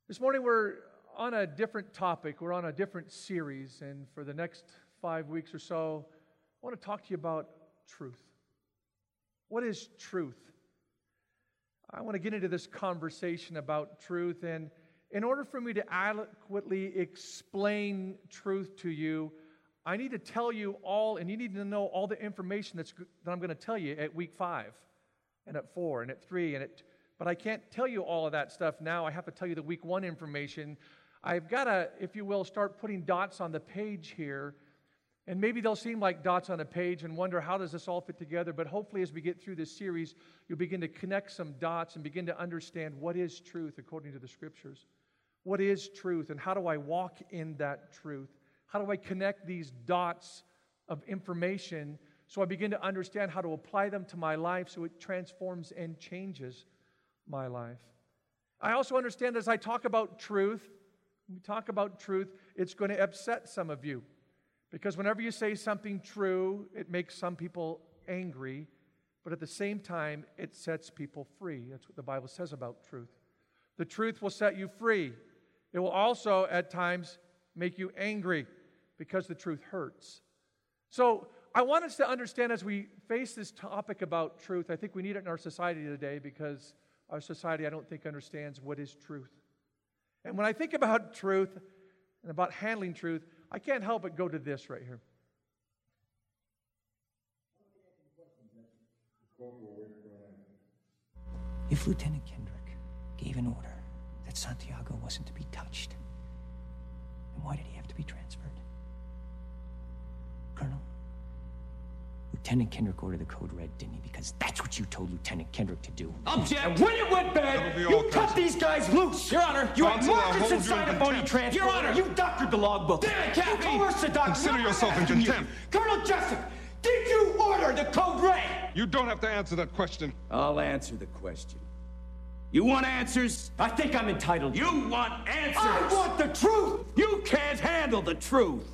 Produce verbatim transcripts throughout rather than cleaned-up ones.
This morning we're on a different topic. We're on a different series. And for the next five weeks or so, I want to talk to you about truth. What is truth? I want to get into this conversation about truth. And in order for me to adequately explain truth to you, I need to tell you all, and you need to know all the information that's, that I'm going to tell you at week five, and at four, and at three, and at but I can't tell you all of that stuff now. I have to tell you the week one information. I've got to, if you will, start putting dots on the page here. And maybe they'll seem like dots on a page and wonder, how does this all fit together? But hopefully as we get through this series, you'll begin to connect some dots and begin to understand what is truth according to the Scriptures. What is truth, and how do I walk in that truth? How do I connect these dots of information so I begin to understand how to apply them to my life so it transforms and changes my life? I also understand as I talk about truth, we talk about truth, it's going to upset some of you. Because whenever you say something true, it makes some people angry, but at the same time, it sets people free. That's what the Bible says about truth. The truth will set you free. It will also, at times, make you angry because the truth hurts. So, I want us to understand as we face this topic about truth, I think we need it in our society today because our society, I don't think, understands what is truth. And when I think about truth and about handling truth, I can't help but go to this right here. If Lieutenant Kendrick gave an order that Santiago wasn't to be touched, then why did he have to be transferred? Colonel, Lieutenant Kendrick ordered the code red, didn't he? Because that's what you told Lieutenant Kendrick to do. Object! And when it went bad, you cut these guys loose! Your Honor, you had Marcus inside a phony transfer. Your Honor, you doctored the logbook. Damn it, Captain! You coerced the doctor. Consider yourself in contempt. Colonel Jessup, did you order the code red? You don't have to answer that question. I'll answer the question. You want answers? I think I'm entitled. You want answers? I want the truth! You can't handle the truth!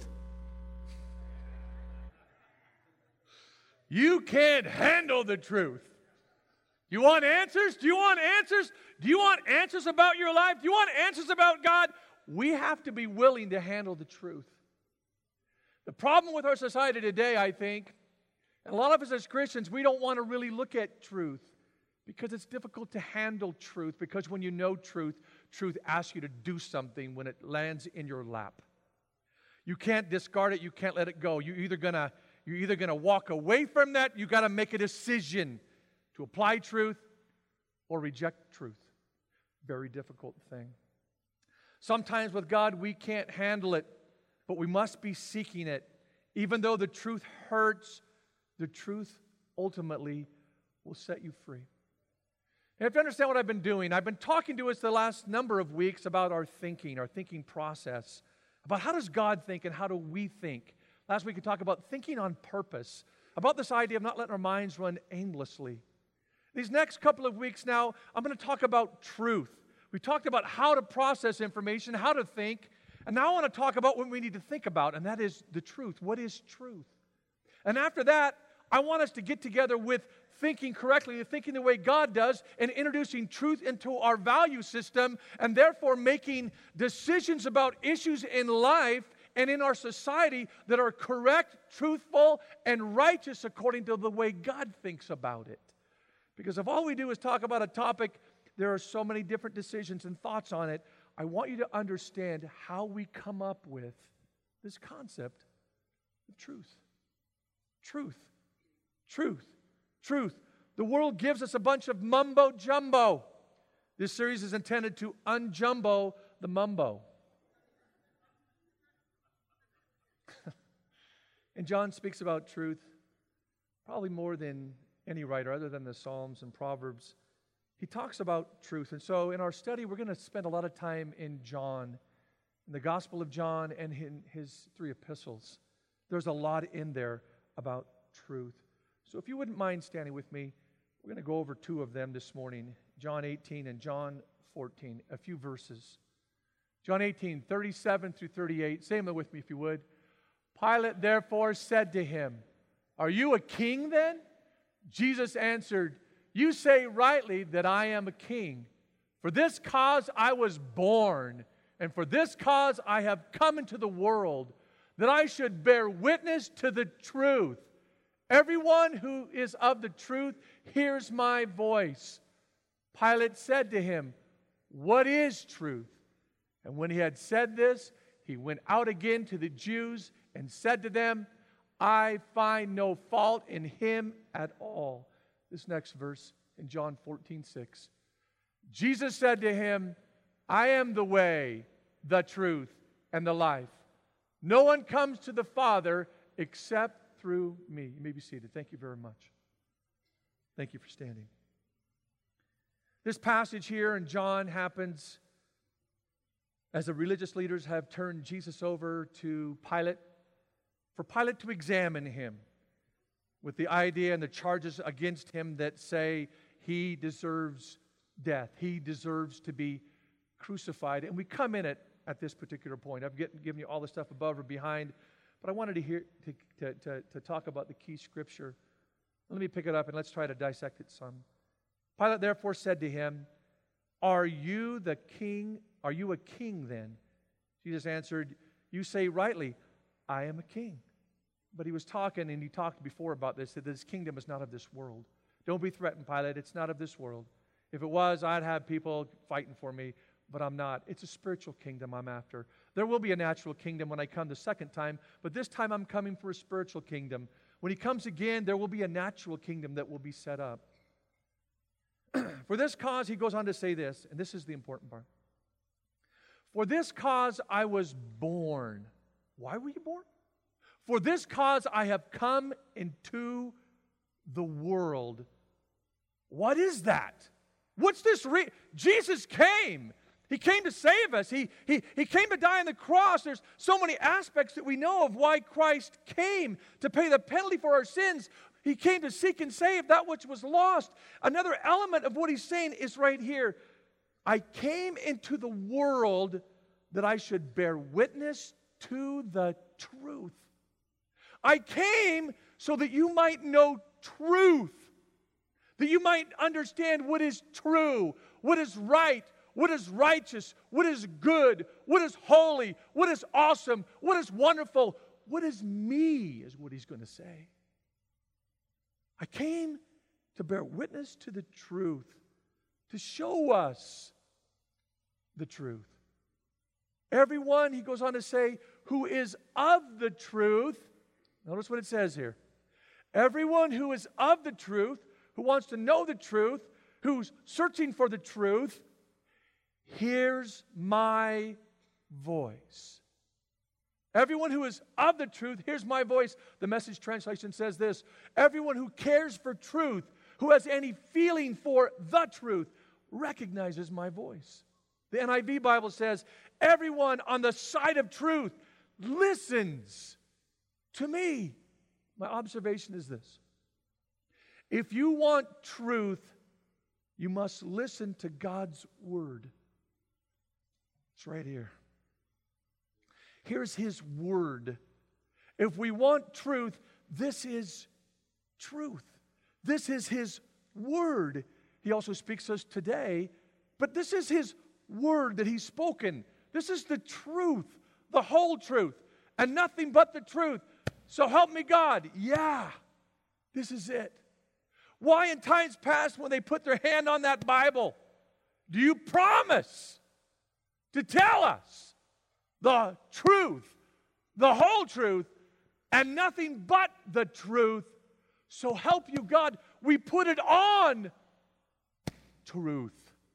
You can't handle the truth. You want answers? Do you want answers? Do you want answers about your life? Do you want answers about God? We have to be willing to handle the truth. The problem with our society today, I think, and a lot of us as Christians, we don't want to really look at truth because it's difficult to handle truth, because when you know truth, truth asks you to do something when it lands in your lap. You can't discard it. You can't let it go. You're either going to You're either going to walk away from that, you've got to make a decision to apply truth or reject truth. Very difficult thing. Sometimes with God, we can't handle it, but we must be seeking it. Even though the truth hurts, the truth ultimately will set you free. And if you understand what I've been doing, I've been talking to us the last number of weeks about our thinking, our thinking process, about how does God think and how do we think. Last week we talked about thinking on purpose, about this idea of not letting our minds run aimlessly. These next couple of weeks now, I'm going to talk about truth. We talked about how to process information, how to think, and now I want to talk about what we need to think about, and that is the truth. What is truth? And after that, I want us to get together with thinking correctly, thinking the way God does, and introducing truth into our value system, and therefore making decisions about issues in life and in our society that are correct, truthful, and righteous according to the way God thinks about it. Because if all we do is talk about a topic, there are so many different decisions and thoughts on it. I want you to understand how we come up with this concept of truth. Truth. Truth. Truth. The world gives us a bunch of mumbo jumbo. This series is intended to unjumbo the mumbo. And John speaks about truth probably more than any writer other than the Psalms and Proverbs. He talks about truth. And so in our study, we're going to spend a lot of time in John, in the Gospel of John and in his three epistles. There's a lot in there about truth. So if you wouldn't mind standing with me, we're going to go over two of them this morning, John eighteen and John fourteen, a few verses. John eighteen, thirty-seven through thirty-eight. Say them with me if you would. Pilate therefore said to him, "Are you a king then?" Jesus answered, "You say rightly that I am a king. For this cause I was born, and for this cause I have come into the world, that I should bear witness to the truth. Everyone who is of the truth hears my voice." Pilate said to him, "What is truth?" And when he had said this, he went out again to the Jews and said to them, "I find no fault in him at all." This next verse in John fourteen six. Jesus said to him, "I am the way, the truth, and the life. No one comes to the Father except through me." You may be seated. Thank you very much. Thank you for standing. This passage here in John happens as the religious leaders have turned Jesus over to Pilate, for Pilate to examine him with the idea and the charges against him that say he deserves death. He deserves to be crucified. And we come in it at this particular point. I've get, given you all the stuff above or behind, but I wanted to hear to, to, to, to talk about the key scripture. Let me pick it up and let's try to dissect it some. Pilate therefore said to him, "Are you the king? Are you a king then?" Jesus answered, "You say rightly, I am a king." But he was talking, and he talked before about this, that this kingdom is not of this world. Don't be threatened, Pilate. It's not of this world. If it was, I'd have people fighting for me, but I'm not. It's a spiritual kingdom I'm after. There will be a natural kingdom when I come the second time, but this time I'm coming for a spiritual kingdom. When he comes again, there will be a natural kingdom that will be set up. For this cause, he goes on to say this, and this is the important part. For this cause I was born. Why were you born? For this cause I have come into the world. What is that? What's this? Re- Jesus came. He came to save us. He, he, he came to die on the cross. There's so many aspects that we know of why Christ came to pay the penalty for our sins. He came to seek and save that which was lost. Another element of what he's saying is right here. I came into the world that I should bear witness to the truth. I came so that you might know truth, that you might understand what is true, what is right, what is righteous, what is good, what is holy, what is awesome, what is wonderful, what is me, is what he's going to say. I came to bear witness to the truth, to show us the truth. Everyone, he goes on to say, who is of the truth, notice what it says here. Everyone who is of the truth, who wants to know the truth, who's searching for the truth, hears my voice. Everyone who is of the truth hears my voice. The Message translation says this: everyone who cares for truth, who has any feeling for the truth, recognizes my voice. The N I V Bible says, everyone on the side of truth listens to me. My observation is this: if you want truth, you must listen to God's word. It's right here. Here's his word. If we want truth, this is truth. This is his word. He also speaks to us today, but this is his word that he's spoken. This is the truth, the whole truth, and nothing but the truth. So help me God. Yeah, this is it. Why in times past when they put their hand on that Bible, do you promise to tell us the truth, the whole truth, and nothing but the truth? So help you God. We put it on truth.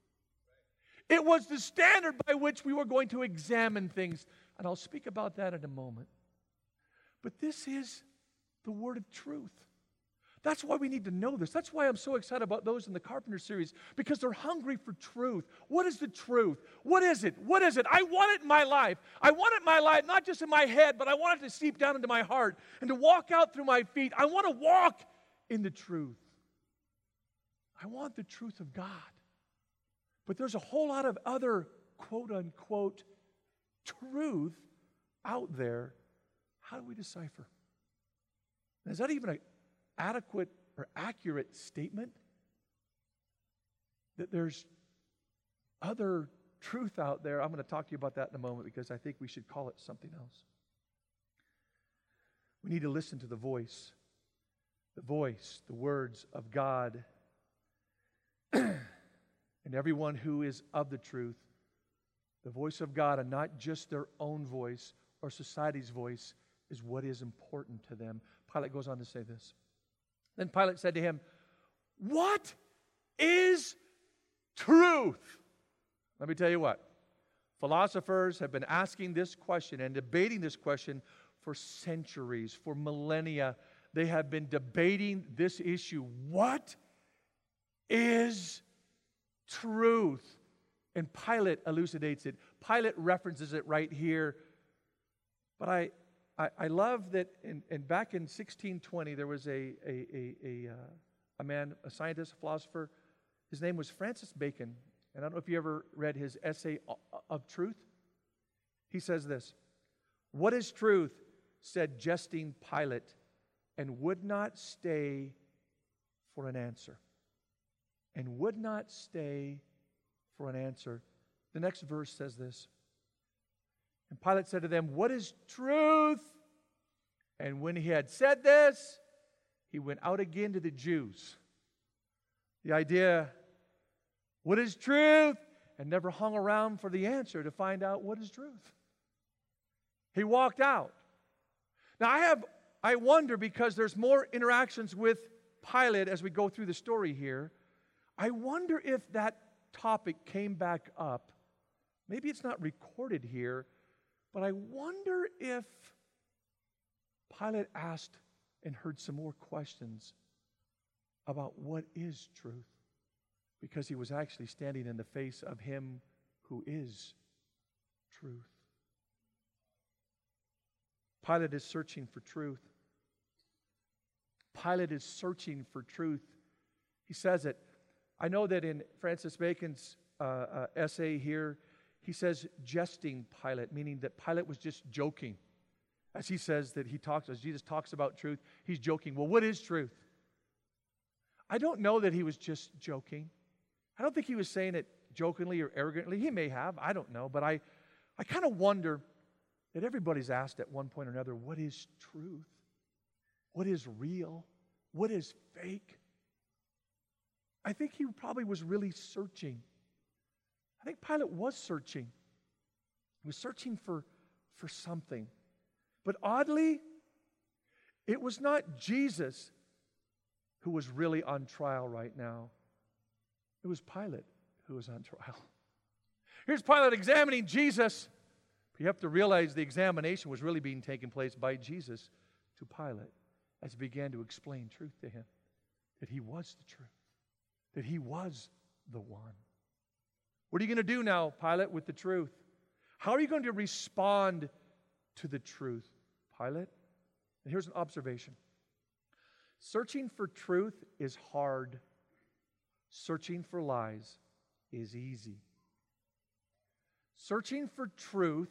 It was the standard by which we were going to examine things, and I'll speak about that in a moment. But this is the word of truth. That's why we need to know this. That's why I'm so excited about those in the Carpenter series, because they're hungry for truth. What is the truth? What is it? What is it? I want it in my life. I want it in my life, not just in my head, but I want it to seep down into my heart and to walk out through my feet. I want to walk in the truth. I want the truth of God. But there's a whole lot of other quote-unquote truth out there. How do we decipher? Is that even an adequate or accurate statement? That there's other truth out there. I'm going to talk to you about that in a moment because I think we should call it something else. We need to listen to the voice, the voice, the words of God. And everyone who is of the truth, the voice of God, and not just their own voice or society's voice, is what is important to them. Pilate goes on to say this. Then Pilate said to him, "What is truth?" Let me tell you what. Philosophers have been asking this question and debating this question for centuries, for millennia. They have been debating this issue. What is truth? And Pilate elucidates it. Pilate references it right here. But I, I, I love that in, in back in sixteen twenty, there was a, a, a, a, uh, a man, a scientist, a philosopher. His name was Francis Bacon. And I don't know if you ever read his essay of truth. He says this: "What is truth?" said jesting Pilate, and would not stay for an answer. And would not stay for an answer. The next verse says this: "And Pilate said to them, 'What is truth?' And when he had said this, he went out again to the Jews." The idea, what is truth? And never hung around for the answer to find out what is truth. He walked out. Now I have, I wonder, because there's more interactions with Pilate as we go through the story here, I wonder if that topic came back up. Maybe it's not recorded here, but I wonder if Pilate asked and heard some more questions about what is truth, because he was actually standing in the face of him who is truth. Pilate is searching for truth. Pilate is searching for truth. He says it. I know that in Francis Bacon's uh, uh, essay here, he says jesting Pilate, meaning that Pilate was just joking. As he says that he talks, as Jesus talks about truth, he's joking. Well, what is truth? I don't know that he was just joking. I don't think he was saying it jokingly or arrogantly. He may have. I don't know. But I, I kind of wonder that everybody's asked at one point or another, what is truth? What is real? What is fake? I think he probably was really searching. I think Pilate was searching. He was searching for, for something. But oddly, it was not Jesus who was really on trial right now. It was Pilate who was on trial. Here's Pilate examining Jesus. But you have to realize the examination was really being taken place by Jesus to Pilate as he began to explain truth to him. That he was the truth. That he was the one. What are you going to do now, Pilate, with the truth? How are you going to respond to the truth, Pilate? And here's an observation. Searching for truth is hard. Searching for lies is easy. Searching for truth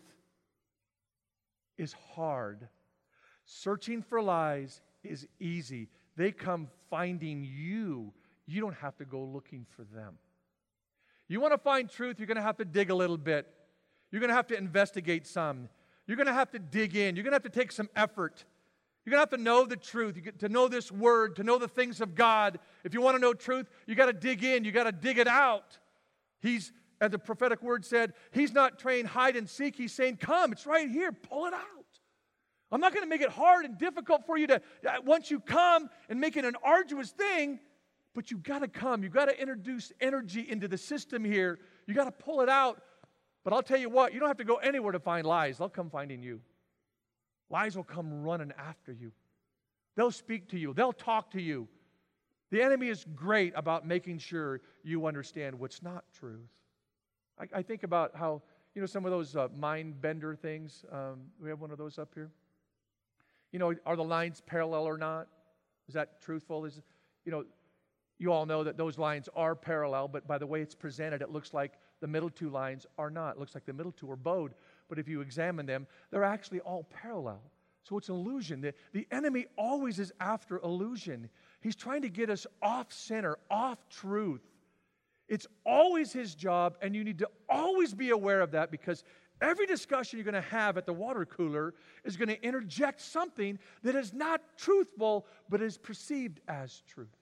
is hard. Searching for lies is easy. They come finding you. You don't have to go looking for them. You want to find truth, you're going to have to dig a little bit. You're going to have to investigate some. You're going to have to dig in. You're going to have to take some effort. You're going to have to know the truth, you get to know this word, to know the things of God. If you want to know truth, you got to dig in. You got to dig it out. He's, as the prophetic word said, he's not trying hide and seek. He's saying, come, it's right here. Pull it out. I'm not going to make it hard and difficult for you to, once you come and make it an arduous thing, but you got to come. You got to introduce energy into the system here. You got to pull it out. But I'll tell you what, you don't have to go anywhere to find lies. They'll come finding you. Lies will come running after you. They'll speak to you. They'll talk to you. The enemy is great about making sure you understand what's not truth. I, I think about how, you know, some of those uh, mind bender things. Um, we have one of those up here. You know, are the lines parallel or not? Is that truthful? Is, you know, you all know that those lines are parallel, but by the way it's presented, it looks like the middle two lines are not. It looks like the middle two are bowed. But if you examine them, they're actually all parallel. So it's an illusion. The, the enemy always is after illusion. He's trying to get us off center, off truth. It's always his job, and you need to always be aware of that, because every discussion you're going to have at the water cooler is going to interject something that is not truthful, but is perceived as truth.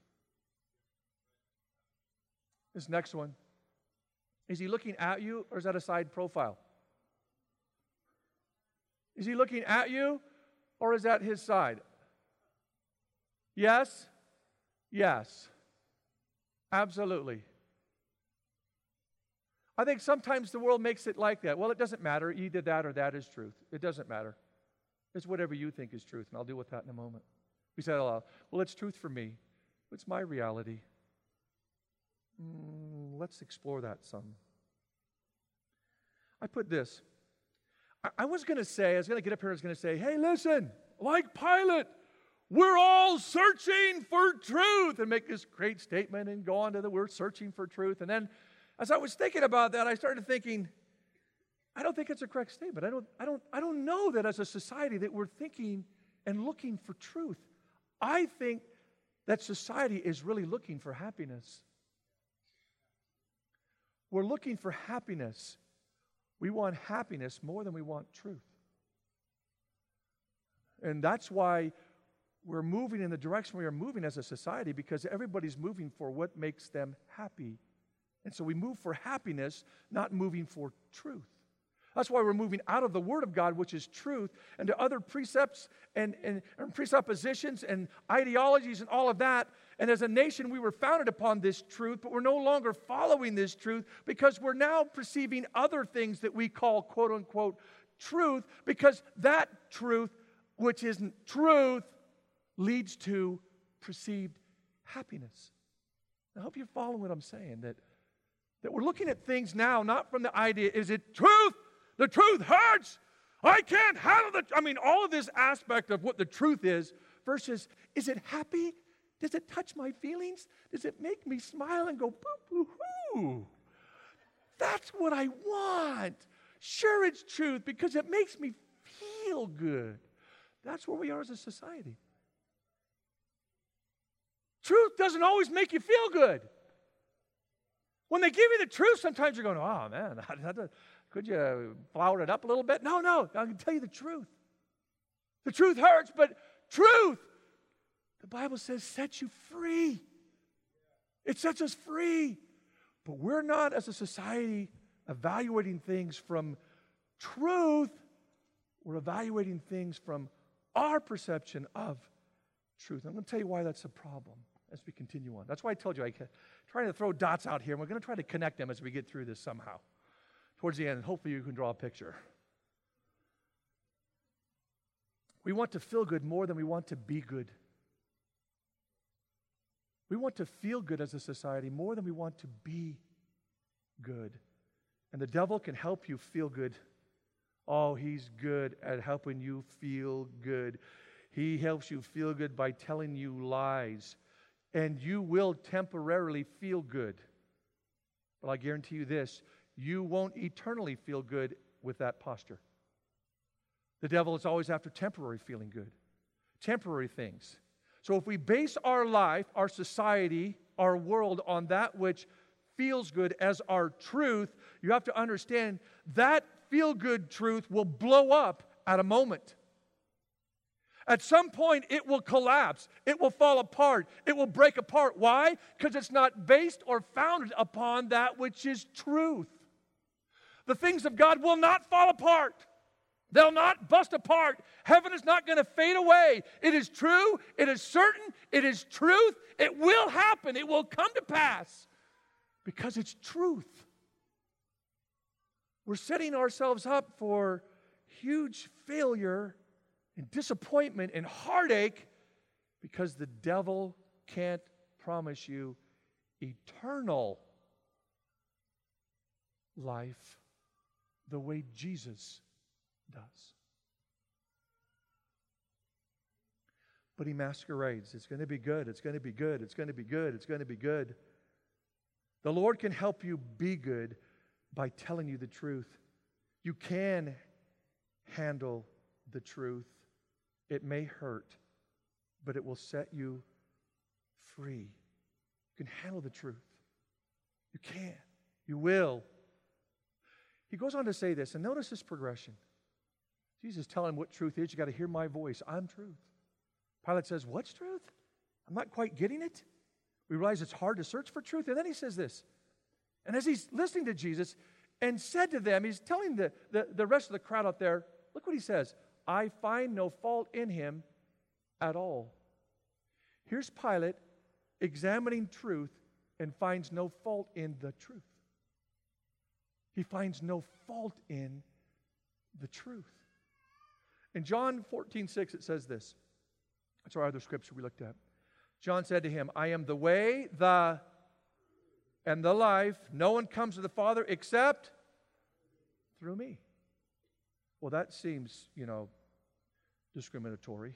This next one. Is he looking at you, or is that a side profile? Is he looking at you, or is that his side? Yes? Yes. Absolutely. I think sometimes the world makes it like that. Well, it doesn't matter. Either that or that is truth. It doesn't matter. It's whatever you think is truth, and I'll deal with that in a moment. We said, well, it's truth for me. It's my reality. Mm, let's explore that some. I put this. I, I was going to say, I was going to get up here and I was going to say, hey, listen, like Pilate, we're all searching for truth, and make this great statement and go on to the we're searching for truth. And then as I was thinking about that, I started thinking, I don't think it's a correct statement. I don't, I don't, I don't know that as a society that we're thinking and looking for truth. I think that society is really looking for happiness. We're looking for happiness. We want happiness more than we want truth. And that's why we're moving in the direction we are moving as a society, because everybody's moving for what makes them happy. And so we move for happiness, not moving for truth. That's why we're moving out of the Word of God, which is truth, and to other precepts and, and, and presuppositions and ideologies and all of that. And as a nation, we were founded upon this truth, but we're no longer following this truth because we're now perceiving other things that we call, quote unquote, truth, because that truth, which isn't truth, leads to perceived happiness. I hope you're following what I'm saying, that, that we're looking at things now not from the idea, is it truth? The truth hurts. I can't handle the, I mean, all of this aspect of what the truth is versus, is it happy? Does it touch my feelings? Does it make me smile and go, boo-boo-hoo? That's what I want. Sure, it's truth because it makes me feel good. That's where we are as a society. Truth doesn't always make you feel good. When they give you the truth, sometimes you're going, oh, man, could you flower it up a little bit? No, no, I can tell you the truth. The truth hurts, but truth, the Bible says, sets you free. It sets us free. But we're not, as a society, evaluating things from truth. We're evaluating things from our perception of truth. I'm going to tell you why that's a problem as we continue on. That's why I told you I'm trying to throw dots out here, and we're going to try to connect them as we get through this somehow. Towards the end, and hopefully you can draw a picture. We want to feel good more than we want to be good. We want to feel good as a society more than we want to be good. And the devil can help you feel good. Oh, he's good at helping you feel good. He helps you feel good by telling you lies. And you will temporarily feel good. But I guarantee you this, you won't eternally feel good with that posture. The devil is always after temporary feeling good, temporary things. So if we base our life, our society, our world on that which feels good as our truth, you have to understand that feel-good truth will blow up at a moment. At some point, it will collapse. It will fall apart. It will break apart. Why? Because it's not based or founded upon that which is truth. The things of God will not fall apart. They'll not bust apart. Heaven is not going to fade away. It is true. It is certain. It is truth. It will happen. It will come to pass because it's truth. We're setting ourselves up for huge failure and disappointment and heartache because the devil can't promise you eternal life the way Jesus does. But he masquerades. It's going to be good. It's going to be good. It's going to be good. It's going to be good. The Lord can help you be good by telling you the truth. You can handle the truth. It may hurt, but it will set you free. You can handle the truth. You can. You will. He goes on to say this, and notice this progression. Jesus is telling him what truth is. You got to hear my voice. I'm truth. Pilate says, what's truth? I'm not quite getting it. We realize it's hard to search for truth. And then he says this. And as he's listening to Jesus and said to them, he's telling the, the, the rest of the crowd out there, look what he says. I find no fault in him at all. Here's Pilate examining truth and finds no fault in the truth. He finds no fault in the truth. In John fourteen six, it says this. That's our other scripture we looked at. John said to him, I am the way, the, and the life. No one comes to the Father except through me. Well, that seems, you know, discriminatory.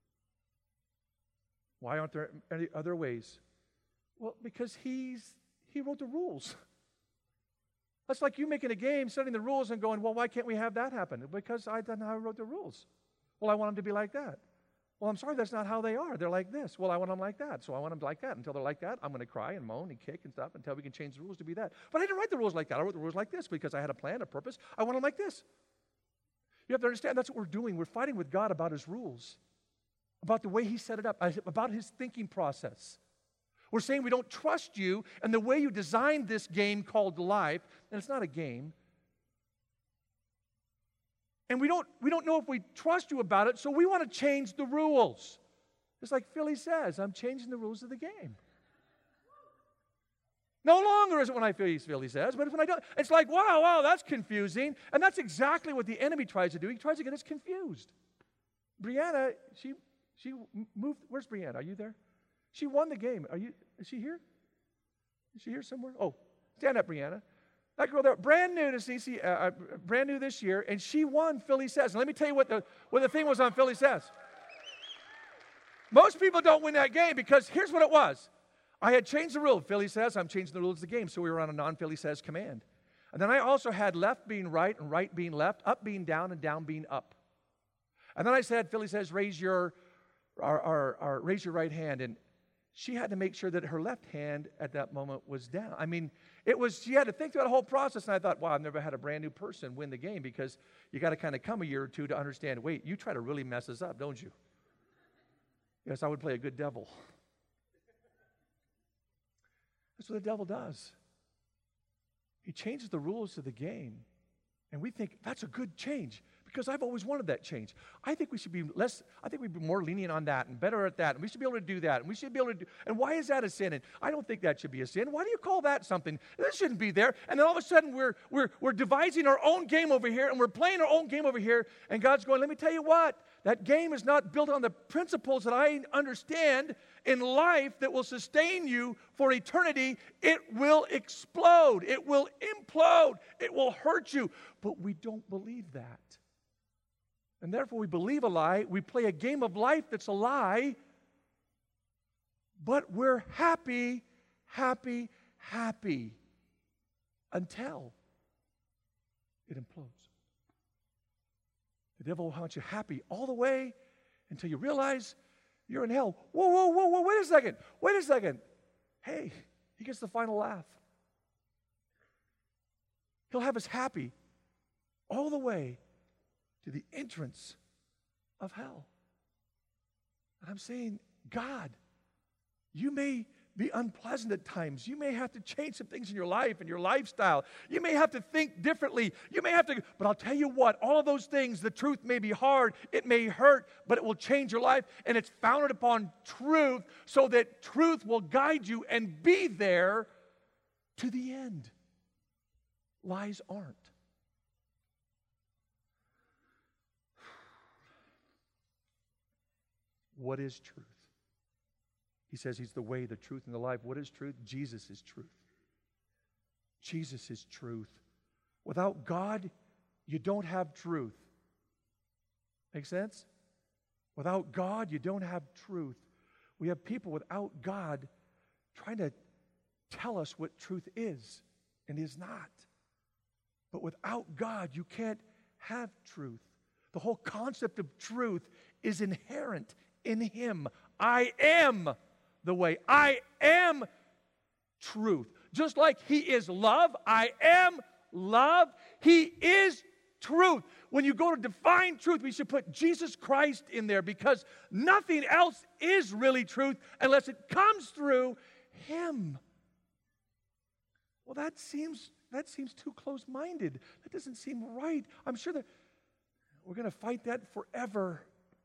Why aren't there any other ways? Well, because he's he wrote the rules. That's like you making a game, setting the rules, and going, well, why can't we have that happen? Because I don't know how I wrote the rules. Well, I want them to be like that. Well, I'm sorry, that's not how they are. They're like this. Well, I want them like that, so I want them like that. Until they're like that, I'm going to cry and moan and kick and stuff until we can change the rules to be that. But I didn't write the rules like that. I wrote the rules like this because I had a plan, a purpose. I want them like this. You have to understand that's what we're doing. We're fighting with God about His rules, about the way He set it up, about His thinking process. We're saying we don't trust you and the way you designed this game called life, and it's not a game. And we don't, we don't know if we trust you about it, so we want to change the rules. It's like Philly says, I'm changing the rules of the game. No longer is it when I feel, Philly says, but when I don't. It's like, wow, wow, that's confusing. And that's exactly what the enemy tries to do. He tries to get us confused. Brianna, she she moved. Where's Brianna? Are you there? She won the game. Are you? Is she here? Is she here somewhere? Oh, stand up, Brianna. That girl there, brand new to C C, uh, brand new this year, and she won Philly Says. And let me tell you what the what the thing was on Philly Says. Most people don't win that game because here's what it was. I had changed the rule. Philly Says, I'm changing the rules of the game, so we were on a non-Philly Says command. And then I also had left being right and right being left, up being down and down being up. And then I said, Philly Says, raise your, or, or, or raise your right hand. And she had to make sure that her left hand at that moment was down. I mean, it was, she had to think through the whole process. And I thought, wow, I've never had a brand new person win the game because you got to kind of come a year or two to understand, wait, you try to really mess us up, don't you? Yes, I would play a good devil. That's what the devil does. He changes the rules of the game. And we think that's a good change because I've always wanted that change. I think we should be less, I think we'd be more lenient on that and better at that. And we should be able to do that. And we should be able to do, and why is that a sin? And I don't think that should be a sin. Why do you call that something? That shouldn't be there. And then all of a sudden we're, we're, we're devising our own game over here and we're playing our own game over here. And God's going, let me tell you what, that game is not built on the principles that I understand in life that will sustain you for eternity. It will explode. It will implode. It will hurt you. But we don't believe that. And therefore we believe a lie. We play a game of life that's a lie. But we're happy, happy, happy until it implodes. The devil wants you happy all the way until you realize you're in hell. Whoa, whoa, whoa, whoa, wait a second. Wait a second. Hey, he gets the final laugh. He'll have us happy all the way to the entrance of hell. And I'm saying, God, you may be unpleasant at times. You may have to change some things in your life and your lifestyle. You may have to think differently. You may have to, but I'll tell you what, all of those things, the truth may be hard, it may hurt, but it will change your life, and it's founded upon truth so that truth will guide you and be there to the end. Lies aren't. What is truth? He says he's the way, the truth, and the life. What is truth? Jesus is truth. Jesus is truth. Without God, you don't have truth. Make sense? Without God, you don't have truth. We have people without God trying to tell us what truth is and is not. But without God, you can't have truth. The whole concept of truth is inherent in Him. I am the way. I am truth. Just like He is love, I am love. He is truth. When you go to define truth, we should put Jesus Christ in there because nothing else is really truth unless it comes through Him. Well, that seems that seems too close-minded. That doesn't seem right. I'm sure that we're going to fight that forever.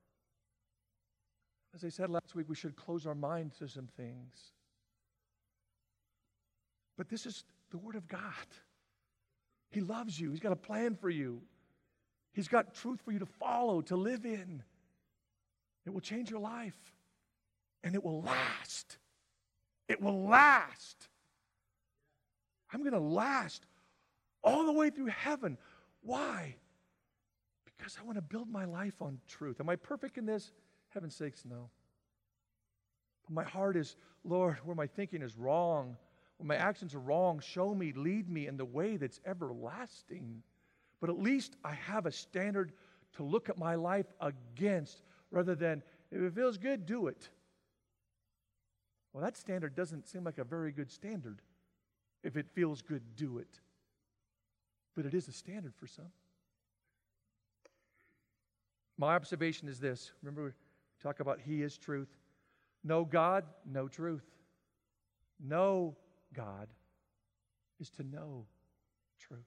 As I said last week, we should close our minds to some things. But this is the Word of God. He loves you. He's got a plan for you. He's got truth for you to follow, to live in. It will change your life. And it will last. It will last. I'm going to last all the way through heaven. Why? Because I want to build my life on truth. Am I perfect in this? Heaven's sakes, no. But my heart is, Lord, where my thinking is wrong, when my actions are wrong, show me, lead me in the way that's everlasting. But at least I have a standard to look at my life against rather than, if it feels good, do it. Well, that standard doesn't seem like a very good standard. If it feels good, do it. But it is a standard for some. My observation is this. Remember, we talk about He is truth. No God, no truth. No God is to know truth.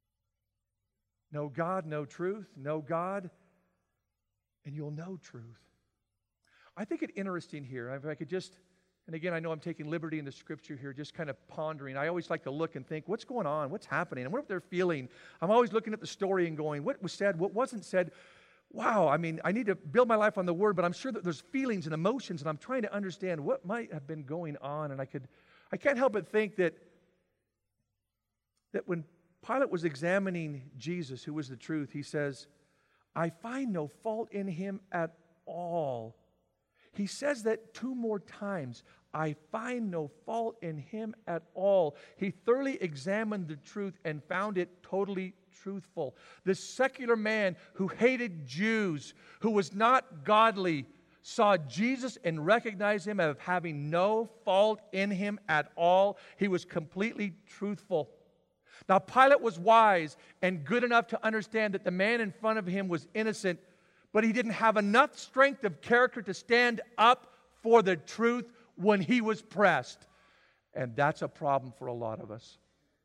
No God, no truth. No God, and you'll know truth. I think it interesting here, if I could just, and again, I know I'm taking liberty in the Scripture here, just kind of pondering. I always like to look and think, what's going on? What's happening? I wonder what they're feeling. I'm always looking at the story and going, what was said? What wasn't said? Wow, I mean, I need to build my life on the Word, but I'm sure that there's feelings and emotions, and I'm trying to understand what might have been going on, and I could, I can't help but think that, that when Pilate was examining Jesus, who was the truth, he says, I find no fault in Him at all. He says that two more times. I find no fault in Him at all. He thoroughly examined the truth and found it totally truthful. This secular man who hated Jews, who was not godly, saw Jesus and recognized Him as having no fault in Him at all. He was completely truthful. Now, Pilate was wise and good enough to understand that the man in front of him was innocent, but he didn't have enough strength of character to stand up for the truth when he was pressed. And that's a problem for a lot of us.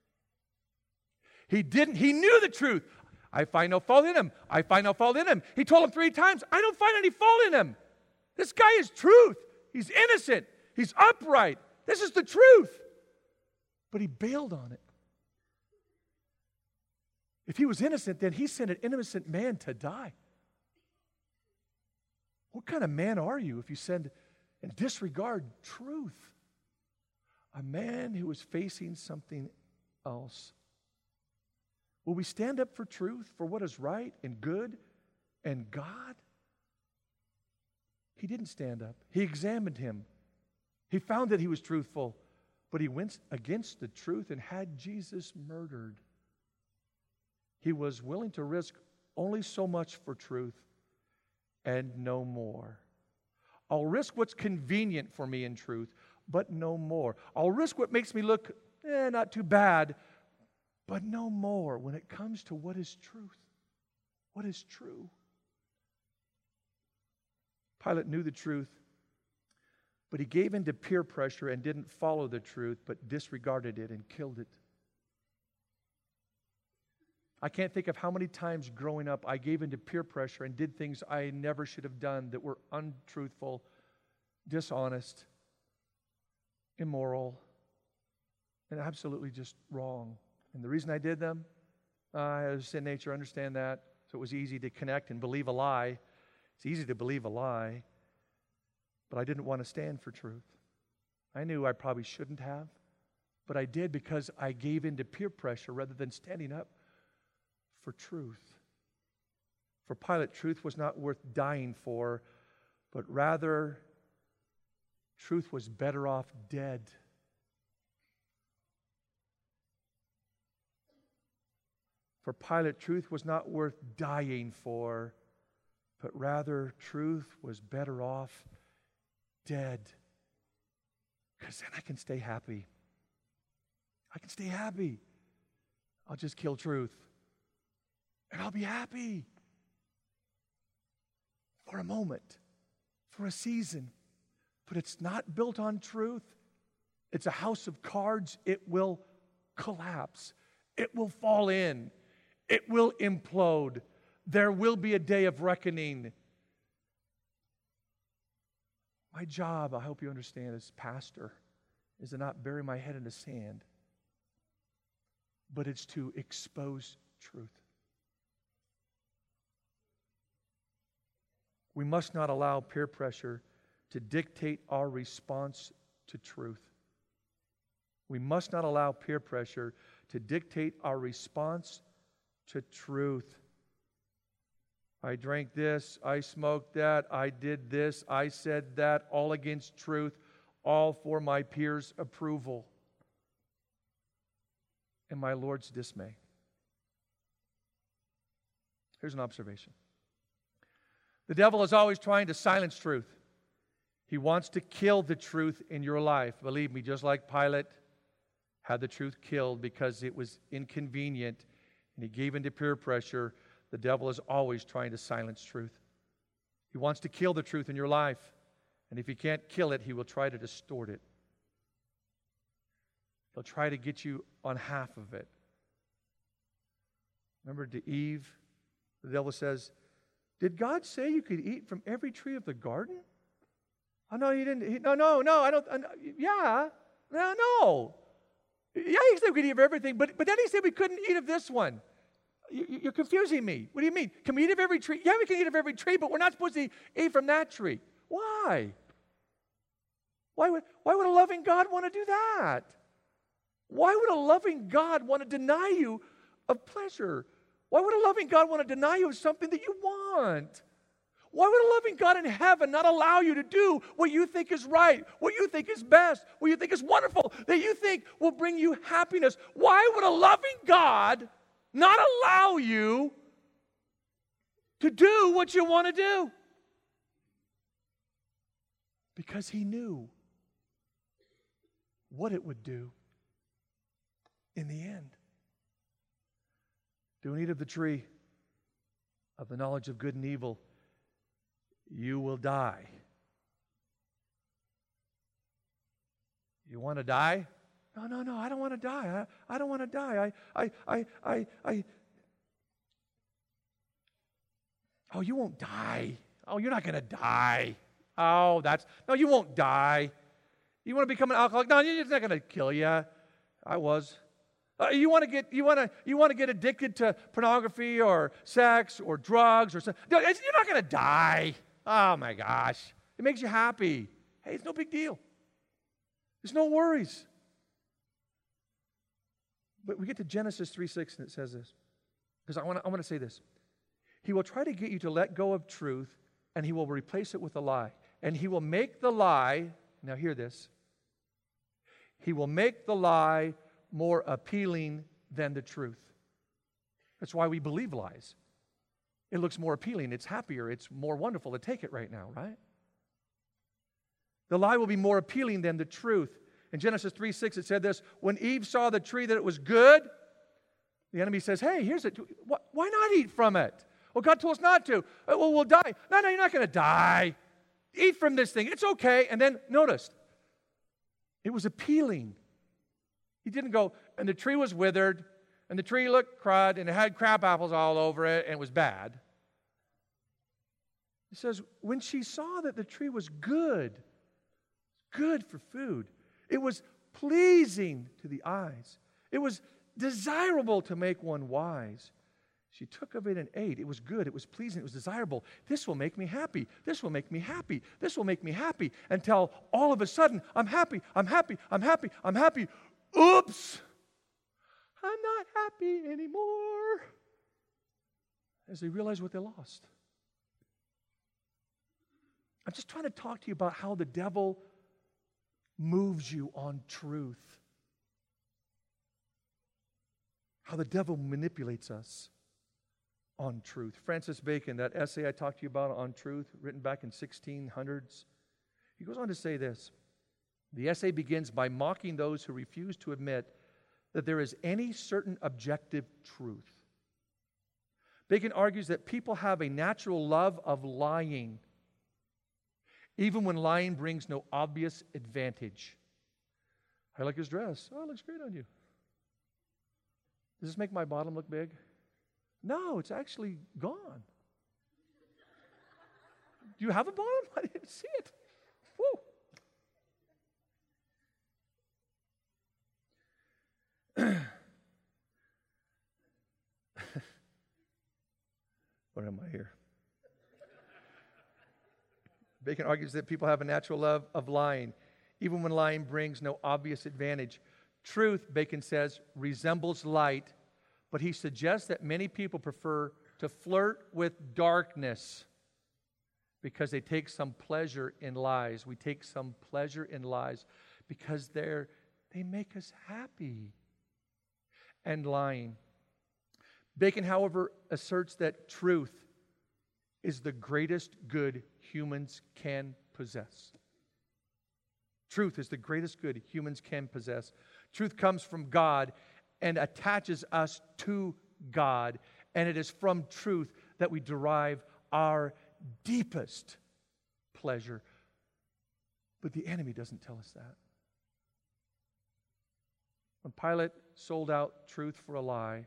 He didn't, he knew the truth. I find no fault in Him. I find no fault in Him. He told him three times, I don't find any fault in Him. This guy is truth. He's innocent. He's upright. This is the truth. But he bailed on it. If he was innocent, then He sent an innocent man to die. What kind of man are you if you send and disregard truth? A man who is facing something else. Will we stand up for truth, for what is right and good and God? He didn't stand up. He examined Him. He found that He was truthful, but he went against the truth and had Jesus murdered. He was willing to risk only so much for truth and no more. I'll risk what's convenient for me in truth, but no more. I'll risk what makes me look, eh, not too bad, but no more when it comes to what is truth, what is true. Pilate knew the truth, but he gave in to peer pressure and didn't follow the truth, but disregarded it and killed it. I can't think of how many times growing up I gave into peer pressure and did things I never should have done that were untruthful, dishonest, immoral, and absolutely just wrong. And the reason I did them, uh, I have sin nature, I understand that. So it was easy to connect and believe a lie. It's easy to believe a lie, but I didn't want to stand for truth. I knew I probably shouldn't have, but I did because I gave in to peer pressure rather than standing up for truth. For Pilate, truth was not worth dying for, but rather, truth was better off dead. For Pilate, truth was not worth dying for, but rather, truth was better off dead. Because then I can stay happy. I can stay happy. I'll just kill truth. And I'll be happy. For a moment. For a season. But it's not built on truth. It's a house of cards. It will collapse. It will fall in. It will implode. There will be a day of reckoning. My job, I hope you understand, as pastor, is to not bury my head in the sand, but it's to expose truth. We must not allow peer pressure to dictate our response to truth. We must not allow peer pressure to dictate our response to truth. I drank this, I smoked that, I did this, I said that, all against truth, all for my peers' approval and my Lord's dismay. Here's an observation. The devil is always trying to silence truth. He wants to kill the truth in your life. Believe me, just like Pilate had the truth killed because it was inconvenient and he gave in to peer pressure, the devil is always trying to silence truth. He wants to kill the truth in your life. And if he can't kill it, he will try to distort it. He'll try to get you on half of it. Remember to Eve, the devil says, did God say you could eat from every tree of the garden? Oh, no, he didn't. He, no, no, no, I don't. I, yeah, no, no. Yeah, he said we could eat of everything, but, but then he said we couldn't eat of this one. You're confusing me. What do you mean? Can we eat of every tree? Yeah, we can eat of every tree, but we're not supposed to eat from that tree. Why? Why would, why would a loving God want to do that? Why would a loving God want to deny you of pleasure? Why would a loving God want to deny you of something that you want? Why would a loving God in heaven not allow you to do what you think is right, what you think is best, what you think is wonderful, that you think will bring you happiness? Why would a loving God not allow you to do what you want to do? Because he knew what it would do in the end. Don't eat of the tree of the knowledge of good and evil. You will die. You want to die? No, no, no, I don't want to die. I, I don't want to die. I, I, I, I, I. Oh, you won't die. Oh, you're not going to die. Oh, that's, no, you won't die. You want to become an alcoholic? No, it's not going to kill you. I was. Uh, you want to get, you want to, you want to get addicted to pornography or sex or drugs or something? No, it's, you're not going to die. Oh my gosh, it makes you happy. Hey, it's no big deal. There's no worries. But we get to Genesis three six and it says this. Because I want to I want to say this. He will try to get you to let go of truth and he will replace it with a lie. And he will make the lie, now hear this, he will make the lie more appealing than the truth. That's why we believe lies. It looks more appealing, it's happier, it's more wonderful to take it right now, right? The lie will be more appealing than the truth. In Genesis three six it said this, when Eve saw the tree that it was good, the enemy says, hey, here's it. Why not eat from it? Well, God told us not to. Well, we'll die. No, no, you're not going to die. Eat from this thing. It's okay. And then notice, it was appealing. He didn't go, and the tree was withered, and the tree looked crud, and it had crab apples all over it, and it was bad. He says, when she saw that the tree was good, good for food, it was pleasing to the eyes, it was desirable to make one wise, she took of it and ate. It was good, it was pleasing, it was desirable. This will make me happy. This will make me happy. This will make me happy. Until all of a sudden, I'm happy, I'm happy, I'm happy, I'm happy. Oops! I'm not happy anymore. As they realize what they lost. I'm just trying to talk to you about how the devil moves you on truth. How the devil manipulates us on truth. Francis Bacon, that essay I talked to you about on truth, written back in sixteen hundreds, he goes on to say this. The essay begins by mocking those who refuse to admit that there is any certain objective truth. Bacon argues that people have a natural love of lying, even when lying brings no obvious advantage. I like his dress. Oh, it looks great on you. Does this make my bottom look big? No, it's actually gone. Do you have a bottom? I didn't see it. Woo. What am I here? Bacon argues that people have a natural love of lying, even when lying brings no obvious advantage. Truth, Bacon says, resembles light, but he suggests that many people prefer to flirt with darkness because they take some pleasure in lies. We take some pleasure in lies because they're they make us happy. And lying. Bacon, however, asserts that truth is the greatest good humans can possess. Truth is the greatest good humans can possess. Truth comes from God and attaches us to God. And it is from truth that we derive our deepest pleasure. But the enemy doesn't tell us that. When Pilate sold out truth for a lie,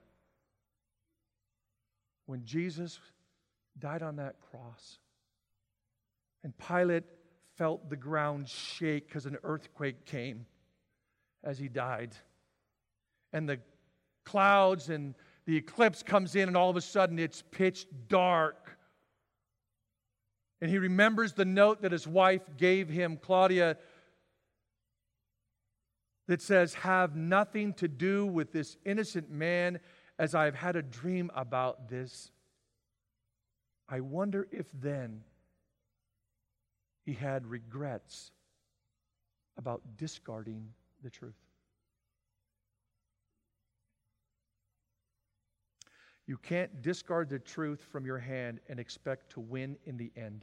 when Jesus died on that cross, and Pilate felt the ground shake because an earthquake came as he died, and the clouds and the eclipse comes in, and all of a sudden it's pitch dark. And he remembers the note that his wife gave him, Claudia, that says, have nothing to do with this innocent man, as I've had a dream about this. I wonder if then he had regrets about discarding the truth. You can't discard the truth from your hand and expect to win in the end.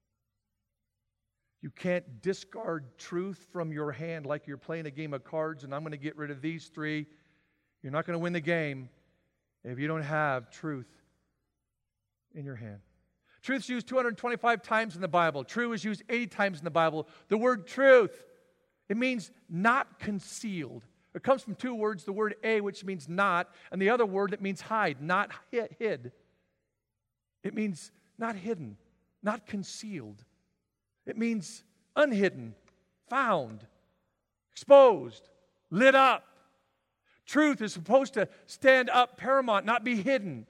You can't discard truth from your hand like you're playing a game of cards and I'm going to get rid of these three. You're not going to win the game if you don't have truth in your hand. Truth is used two hundred twenty-five times in the Bible. True is used eighty times in the Bible. The word truth, it means not concealed. It comes from two words, the word a, which means not, and the other word that means hide, not hid. It means not hidden, not concealed. It means unhidden, found, exposed, lit up. Truth is supposed to stand up paramount, not be hidden,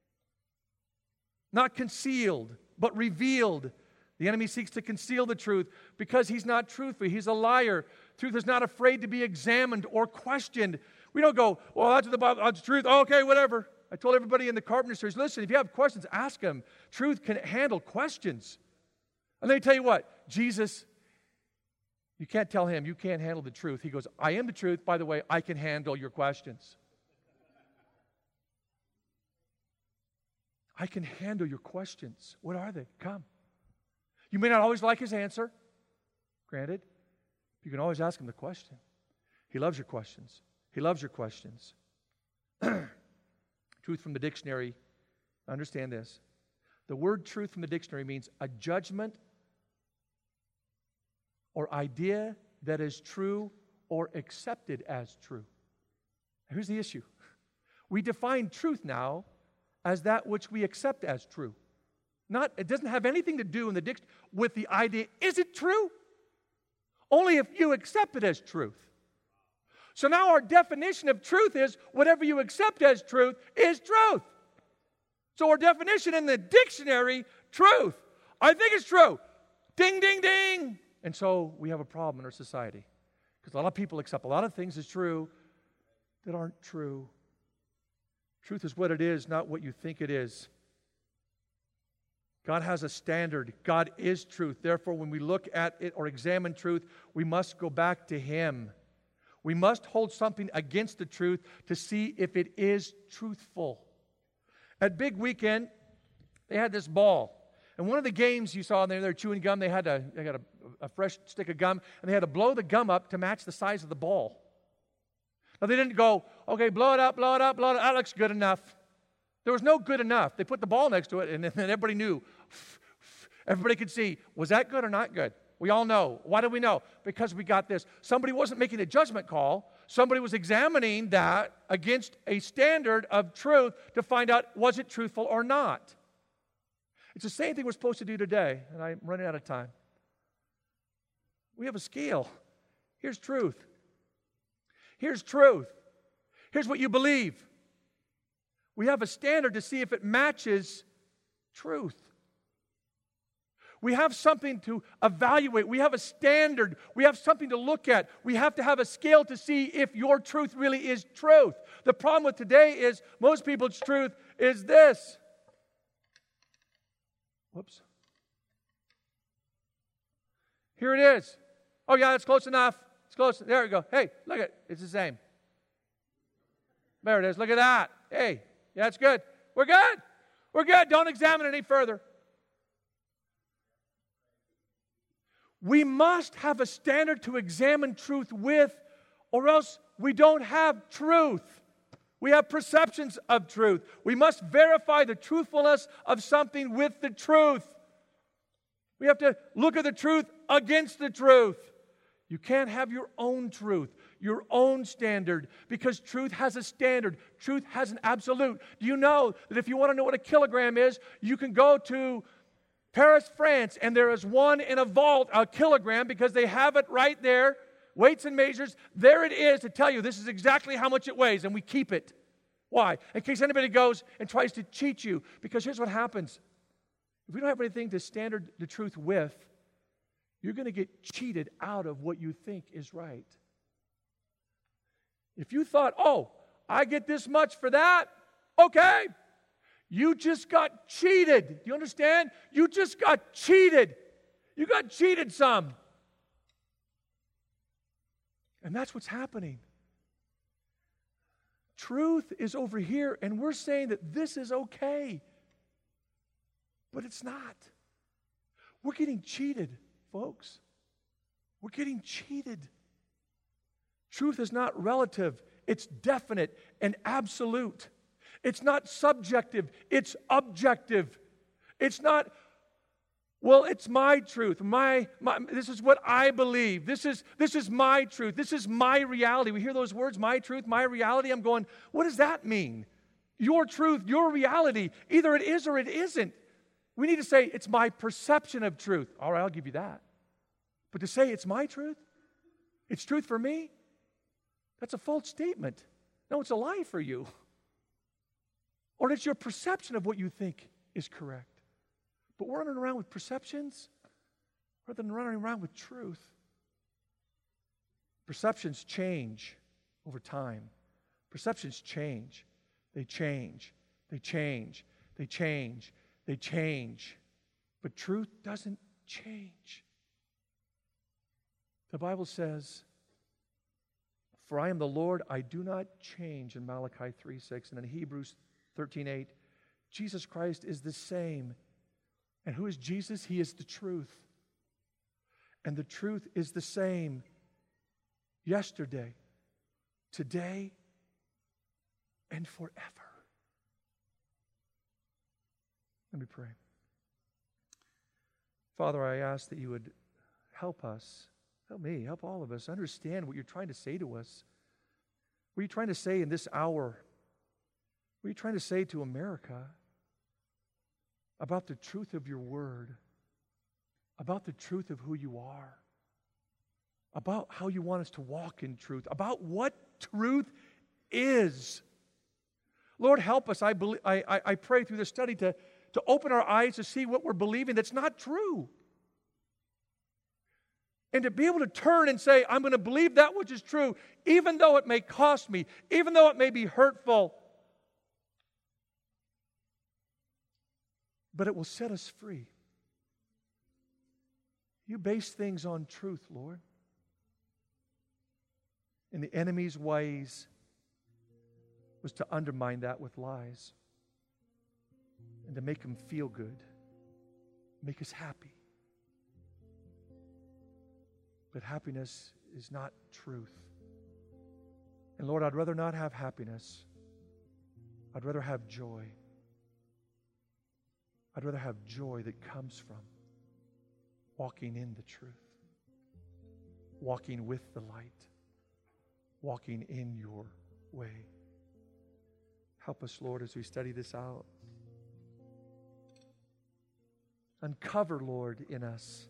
not concealed, but revealed. The enemy seeks to conceal the truth because he's not truthful. He's a liar. Truth is not afraid to be examined or questioned. We don't go, well, that's the Bible, that's the truth. Okay, whatever. I told everybody in the Carpenter series, listen, if you have questions, ask them. Truth can handle questions. And let me tell you what, Jesus, you can't tell him you can't handle the truth. He goes, I am the truth. By the way, I can handle your questions. I can handle your questions. What are they? Come. You may not always like his answer, granted. You can always ask him the question. He loves your questions. He loves your questions. Truth from the dictionary. Understand this. The word truth from the dictionary means a judgment or idea that is true or accepted as true. Here's the issue. We define truth now as that which we accept as true. Not, it doesn't have anything to do in the dictionary with the idea, is it true? Only if you accept it as truth. So now our definition of truth is whatever you accept as truth is truth. So our definition in the dictionary, truth. I think it's true. Ding, ding, ding. And so we have a problem in our society. Because a lot of people accept a lot of things as true that aren't true. Truth is what it is, not what you think it is. God has a standard. God is truth. Therefore, when we look at it or examine truth, we must go back to Him. We must hold something against the truth to see if it is truthful. At Big Weekend, they had this ball. And one of the games you saw in there, they were chewing gum. They had a, they got a, a fresh stick of gum, and they had to blow the gum up to match the size of the ball. Now, they didn't go, okay, blow it up, blow it up, blow it up. That looks good enough. There was no good enough. They put the ball next to it, and then everybody knew. Everybody could see, was that good or not good? We all know. Why do we know? Because we got this. Somebody wasn't making a judgment call. Somebody was examining that against a standard of truth to find out, was it truthful or not? It's the same thing we're supposed to do today, and I'm running out of time. We have a scale. Here's truth. Here's truth. Here's what you believe. We have a standard to see if it matches truth. We have something to evaluate. We have a standard. We have something to look at. We have to have a scale to see if your truth really is truth. The problem with today is most people's truth is this. Whoops. Here it is. Oh, yeah, that's close enough. It's close. There we go. Hey, look at it. It's the same. There it is. Look at that. Hey, yeah, that's good. We're good. We're good. Don't examine it any further. We must have a standard to examine truth with, or else we don't have truth. We have perceptions of truth. We must verify the truthfulness of something with the truth. We have to look at the truth against the truth. You can't have your own truth, your own standard, because truth has a standard. Truth has an absolute. Do you know that if you want to know what a kilogram is, you can go to Paris, France, and there is one in a vault, a kilogram, because they have it right there, weights and measures. There it is to tell you this is exactly how much it weighs, and we keep it. Why? In case anybody goes and tries to cheat you. Because here's what happens. If we don't have anything to standard the truth with, you're going to get cheated out of what you think is right. If you thought, oh, I get this much for that, okay. You just got cheated. Do you understand? You just got cheated. You got cheated some. And that's what's happening. Truth is over here, and we're saying that this is okay. But it's not. We're getting cheated, folks. We're getting cheated. Truth is not relative. It's definite and absolute. It's not subjective, it's objective. It's not, well, it's my truth. My, my this is what I believe. This is this is my truth. This is my reality. We hear those words, my truth, my reality. I'm going, what does that mean? Your truth, your reality. Either it is or it isn't. We need to say it's my perception of truth. All right, I'll give you that. But to say it's my truth, it's truth for me, that's a false statement. No, it's a lie for you. Or it's your perception of what you think is correct. But we're running around with perceptions rather than running around with truth. Perceptions change over time. Perceptions change. They change. They change. They change. They change. But truth doesn't change. The Bible says, for I am the Lord, I do not change, in Malachi three six, and in Hebrews thirteen eight, Jesus Christ is the same. And who is Jesus? He is the truth. And the truth is the same yesterday, today, and forever. Let me pray. Father, I ask that you would help us, help me, help all of us understand what you're trying to say to us. What are you trying to say in this hour? What are you trying to say to America about the truth of your word, about the truth of who you are, about how you want us to walk in truth, about what truth is? Lord, help us, I, believe, I, I, I pray through this study to, to open our eyes to see what we're believing that's not true. And to be able to turn and say, I'm going to believe that which is true, even though it may cost me, even though it may be hurtful, but it will set us free. You base things on truth, Lord. And the enemy's ways was to undermine that with lies and to make him feel good, make us happy. But happiness is not truth. And Lord, I'd rather not have happiness. I'd rather have joy. I'd rather have joy that comes from walking in the truth, walking with the light, walking in your way. Help us, Lord, as we study this out. Uncover, Lord, in us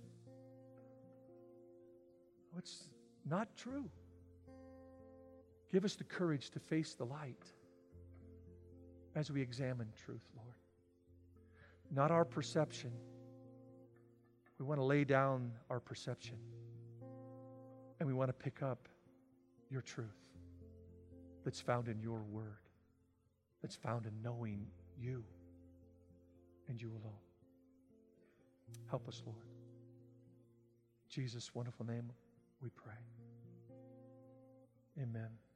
what's not true. Give us the courage to face the light as we examine truth, Lord. Not our perception. We want to lay down our perception. And we want to pick up your truth that's found in your word, that's found in knowing you and you alone. Help us, Lord. In Jesus' wonderful name we pray. Amen.